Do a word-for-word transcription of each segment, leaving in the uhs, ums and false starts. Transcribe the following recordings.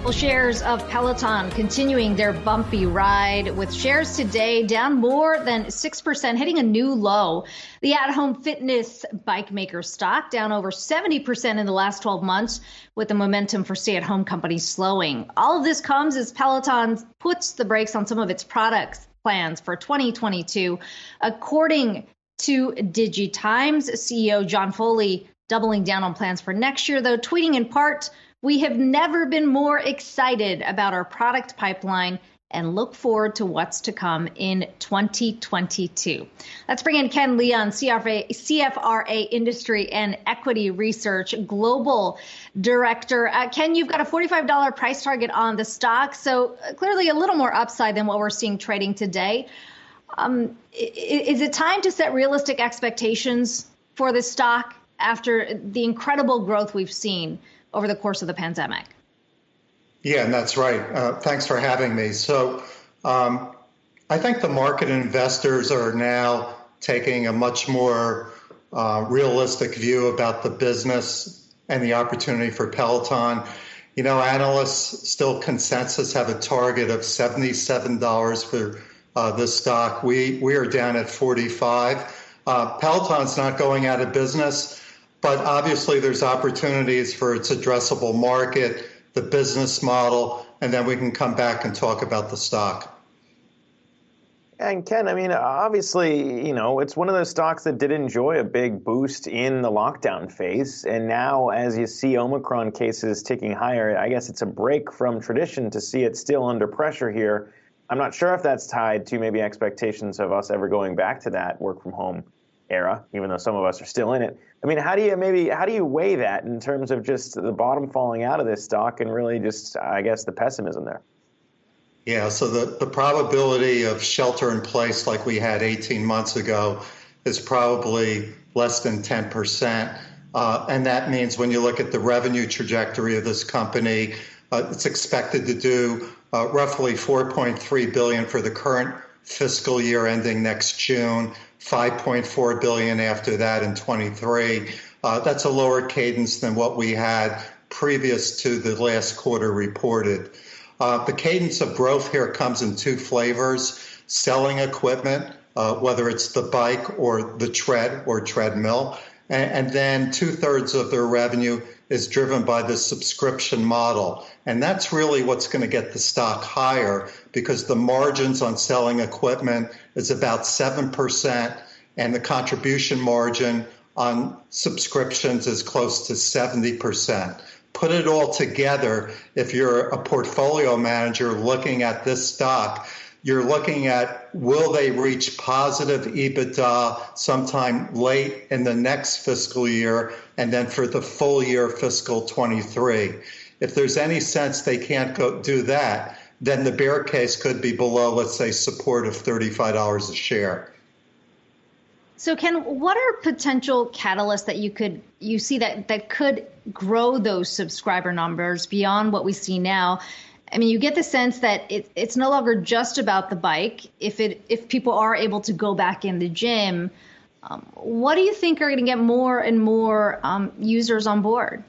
Well, shares of Peloton continuing their bumpy ride, with shares today down more than six percent, hitting a new low. The at-home fitness bike maker stock down over seventy percent in the last twelve months, with the momentum for stay-at-home companies slowing. All of this comes as Peloton puts the brakes on some of its product plans for twenty twenty-two. According to DigiTimes, C E O John Foley doubling down on plans for next year, though, tweeting in part, "We have never been more excited about our product pipeline and look forward to what's to come in twenty twenty-two. Let's bring in Ken Leon, C F A, C F R A Industry and Equity Research Global Director. Uh, Ken, you've got a forty-five dollars price target on the stock, so clearly a little more upside than what we're seeing trading today. Um, is it time to set realistic expectations for this stock after the incredible growth we've seen over the course of the pandemic? Yeah, and that's right. Uh, thanks for having me. So um, I think the market investors are now taking a much more uh, realistic view about the business and the opportunity for Peloton. You know, analysts still consensus have a target of seventy-seven dollars for uh, this stock. We, we are down at forty-five. Uh, Peloton's not going out of business, but obviously there's opportunities for its addressable market, the business model, and then we can come back and talk about the stock. And Ken, I mean, obviously, you know, it's one of those stocks that did enjoy a big boost in the lockdown phase. And now as you see Omicron cases ticking higher, I guess it's a break from tradition to see it still under pressure here. I'm not sure if that's tied to maybe expectations of us ever going back to that work from home era, even though some of us are still in it. I mean, how do you maybe, how do you weigh that in terms of just the bottom falling out of this stock and really just, I guess, the pessimism there? Yeah, so the, the probability of shelter in place like we had eighteen months ago is probably less than ten percent. Uh, and that means when you look at the revenue trajectory of this company, uh, it's expected to do uh, roughly four point three billion dollars for the current fiscal year ending next June, five point four billion dollars after that in twenty-three. Uh, that's a lower cadence than what we had previous to the last quarter reported. Uh, the cadence of growth here comes in two flavors: selling equipment, uh, whether it's the bike or the tread or treadmill, and, and then two-thirds of their revenue is driven by the subscription model. And that's really what's going to get the stock higher, because the margins on selling equipment is about seven percent, and the contribution margin on subscriptions is close to seventy percent. Put it all together, if you're a portfolio manager looking at this stock, you're looking at, will they reach positive EBITDA sometime late in the next fiscal year, and then for the full year fiscal twenty-three. If there's any sense they can't go do that, then the bear case could be below, let's say, support of thirty-five dollars a share. So Ken, what are potential catalysts that you could you see that, that could grow those subscriber numbers beyond what we see now? I mean, you get the sense that it, it's no longer just about the bike. If it if people are able to go back in the gym, um, what do you think are going to get more and more um, users on board?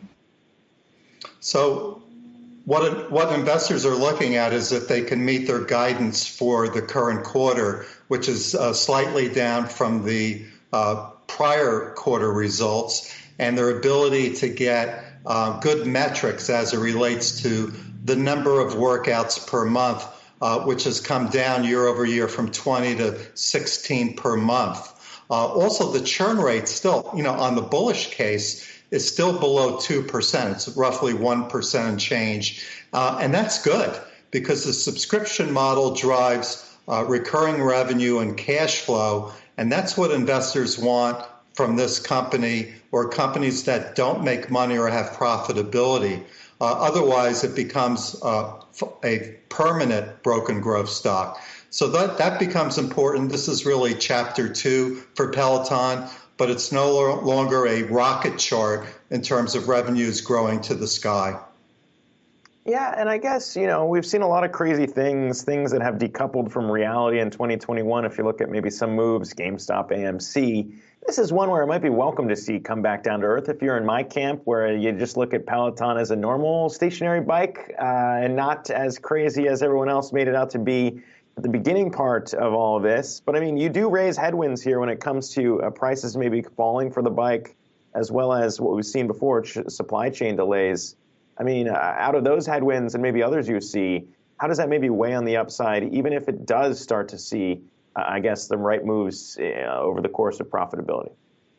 So what what investors are looking at is if they can meet their guidance for the current quarter, which is uh, slightly down from the uh, prior quarter results, and their ability to get uh, good metrics as it relates to the number of workouts per month, uh, which has come down year over year from twenty to sixteen per month. Uh, also, the churn rate still, you know, on the bullish case, is still below two percent. It's roughly one percent and change. Uh, and that's good, because the subscription model drives uh, recurring revenue and cash flow. And that's what investors want from this company, or companies that don't make money or have profitability. Uh, otherwise, it becomes uh, a permanent broken growth stock. So that, that becomes important. This is really chapter two for Peloton, but it's no longer a rocket chart in terms of revenues growing to the sky. Yeah, and I guess, you know, we've seen a lot of crazy things, things that have decoupled from reality in twenty twenty-one. If you look at maybe some moves, GameStop, A M C, this is one where it might be welcome to see come back down to earth. If you're in my camp, where you just look at Peloton as a normal stationary bike uh, and not as crazy as everyone else made it out to be at the beginning part of all of this. But I mean, you do raise headwinds here when it comes to uh, prices maybe falling for the bike, as well as what we've seen before, ch- supply chain delays. I mean, uh, out of those headwinds and maybe others you see, how does that maybe weigh on the upside, even if it does start to see, uh, I guess, the right moves uh, over the course of profitability?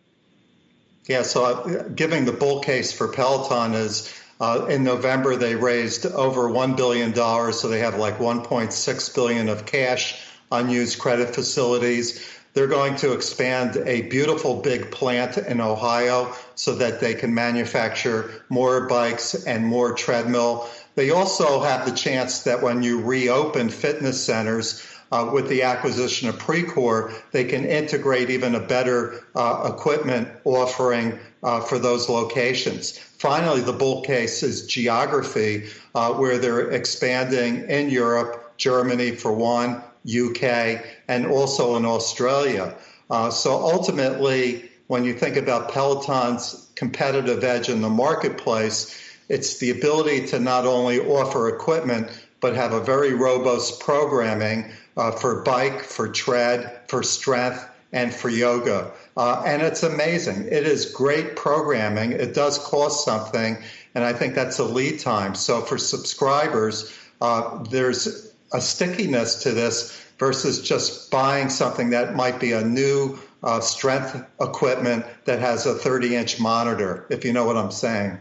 Yeah, so uh, giving the bull case for Peloton is uh, in November they raised over one billion dollars, so they have like one point six billion dollars of cash, unused credit facilities. They're going to expand a beautiful big plant in Ohio so that they can manufacture more bikes and more treadmill. They also have the chance that when you reopen fitness centers uh, with the acquisition of Precor, they can integrate even a better uh, equipment offering uh, for those locations. Finally, the bull case is geography, uh, where they're expanding in Europe, Germany for one, U K, and also in Australia. Uh, so ultimately, when you think about Peloton's competitive edge in the marketplace, it's the ability to not only offer equipment, but have a very robust programming uh, for bike, for tread, for strength, and for yoga. Uh, and it's amazing. It is great programming. It does cost something, and I think that's a lead time. So for subscribers, uh, there's a stickiness to this versus just buying something that might be a new uh, strength equipment that has a thirty inch monitor, if you know what I'm saying.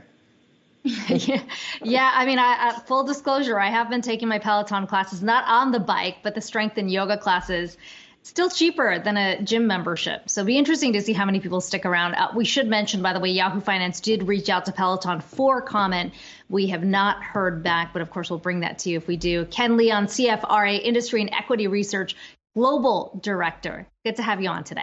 yeah, yeah. I mean, I, I, full disclosure, I have been taking my Peloton classes, not on the bike, but the strength and yoga classes. Still cheaper than a gym membership. So it'll be interesting to see how many people stick around. Uh, we should mention, by the way, Yahoo Finance did reach out to Peloton for comment. We have not heard back, but of course, we'll bring that to you if we do. Ken Leon, C F R A Industry and Equity Research Global Director. Good to have you on today.